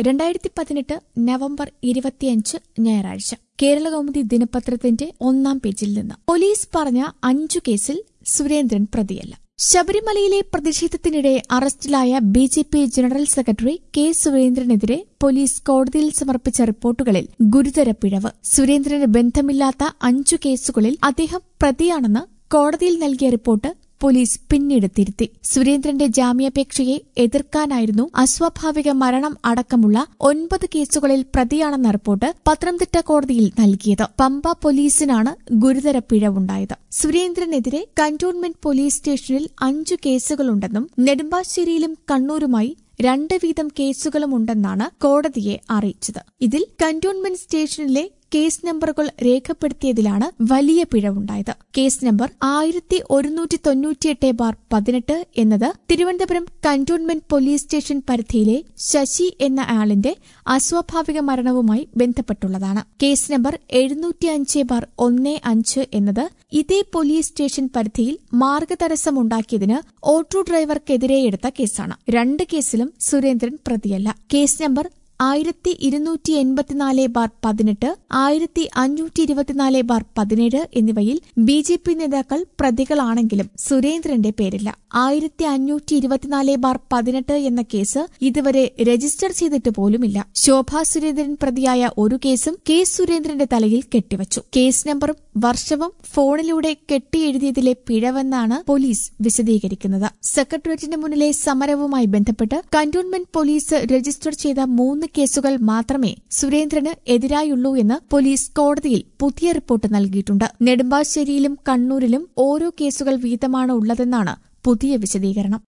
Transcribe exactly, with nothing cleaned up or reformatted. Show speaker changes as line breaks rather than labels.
രണ്ടായിരത്തി പതിനെട്ട് നവംബർ ഇരുപത്തിയഞ്ച് ഞായറാഴ്ച കേരളകൗമുദി ദിനപത്രത്തിന്റെ ഒന്നാം പേജിൽ നിന്ന് പോലീസ് പറഞ്ഞ അഞ്ചു കേസിൽ സുരേന്ദ്രൻ പ്രതിയല്ല. ശബരിമലയിലെ പ്രതിഷേധത്തിനിടെ അറസ്റ്റിലായ B J P general secretary K സുരേന്ദ്രനെതിരെ പോലീസ് കോടതിയിൽ സമർപ്പിച്ച റിപ്പോർട്ടുകളിൽ ഗുരുതര പിഴവ്. സുരേന്ദ്രന് ബന്ധമില്ലാത്ത അഞ്ചു കേസുകളിൽ അദ്ദേഹം പ്രതിയാണെന്ന് കോടതിയിൽ നൽകിയ റിപ്പോർട്ട് പോലീസ് പിന്നീട് തിരുത്തി. സുരേന്ദ്രന്റെ ജാമ്യാപേക്ഷയെ എതിർക്കാനായിരുന്നു അസ്വാഭാവിക മരണം അടക്കമുള്ള ഒൻപത് കേസുകളിൽ പ്രതിയാണെന്ന റിപ്പോർട്ട് പത്തനംതിട്ട കോടതിയിൽ നൽകിയത്. പമ്പ പോലീസിനാണ് ഗുരുതര പിഴവുണ്ടായത്. സുരേന്ദ്രനെതിരെ കന്റോൺമെന്റ് പോലീസ് സ്റ്റേഷനിൽ അഞ്ചു കേസുകളുണ്ടെന്നും നെടുമ്പാശ്ശേരിയിലും കണ്ണൂരുമായി രണ്ട് വീതം കേസുകളുമുണ്ടെന്നാണ് കോടതിയെ അറിയിച്ചത്. ഇതിൽ കന്റോൺമെന്റ് സ്റ്റേഷനിലെ കേസ് നമ്പറുകൾ രേഖപ്പെടുത്തിയതിലാണ് വലിയ പിഴവുണ്ടായത്. കേസ് നമ്പർ ആയിരത്തി ഒരുന്നൂറ്റി തൊണ്ണൂറ്റിയെട്ട് ബാർ പതിനെട്ട് എന്നത് തിരുവനന്തപുരം കന്റോൺമെന്റ് പോലീസ് സ്റ്റേഷൻ പരിധിയിലെ ശശി എന്ന ആളിന്റെ അസ്വാഭാവിക മരണവുമായി ബന്ധപ്പെട്ടുള്ളതാണ്. കേസ് നമ്പർ എഴുന്നൂറ്റിയഞ്ച് ബാർ ഒന്ന് അഞ്ച് എന്നത് ഇതേ പോലീസ് സ്റ്റേഷൻ പരിധിയിൽ മാർഗതടസ്സമുണ്ടാക്കിയതിന് ഓട്ടോ ഡ്രൈവർക്കെതിരെ എടുത്ത കേസാണ്. രണ്ട് കേസിലും സുരേന്ദ്രൻ പ്രതിയല്ല. കേസ് നമ്പർ ആയിരത്തി ഇരുന്നൂറ്റി എൺപത്തിനാല് ബാർ പതിനെട്ട്, ആയിരത്തി അഞ്ഞൂറ്റി ഇരുപത്തിനാല് ബാർ പതിനേഴ് എന്നിവയിൽ ബി ജെ പി നേതാക്കൾ പ്രതികളാണെങ്കിലും സുരേന്ദ്രന്റെ പേരില്ല. ആയിരത്തി അഞ്ഞൂറ്റി ഇരുപത്തിനാല് ബാർ പതിനെട്ട് എന്ന കേസ് ഇതുവരെ രജിസ്റ്റർ ചെയ്തിട്ട് പോലുമില്ല. ശോഭാ സുരേന്ദ്രൻ പ്രതിയായ ഒരു കേസും കെ സുരേന്ദ്രന്റെ തലയിൽ കെട്ടിവച്ചു. കേസ് നമ്പറും വർഷവും ഫോണിലൂടെ കെട്ടിയെഴുതിയതിലെ പിഴവെന്നാണ് പോലീസ് വിശദീകരിക്കുന്നത്. സെക്രട്ടേറിയറ്റിന് മുന്നിലെ സമരവുമായി ബന്ധപ്പെട്ട് കന്റോൺമെന്റ് പോലീസ് രജിസ്റ്റർ ചെയ്ത മൂന്ന് കേസുകൾ മാത്രമേ സുരേന്ദ്രന് എതിരായുള്ളൂ എന്ന് പോലീസ് കോടതിയിൽ പുതിയ റിപ്പോർട്ട് നൽകിയിട്ടുണ്ട്. നെടുമ്പാശ്ശേരിയിലും കണ്ണൂരിലും ഓരോ കേസുകൾ വീതമാണ് ഉള്ളതെന്നാണ് പുതിയ വിശദീകരണം.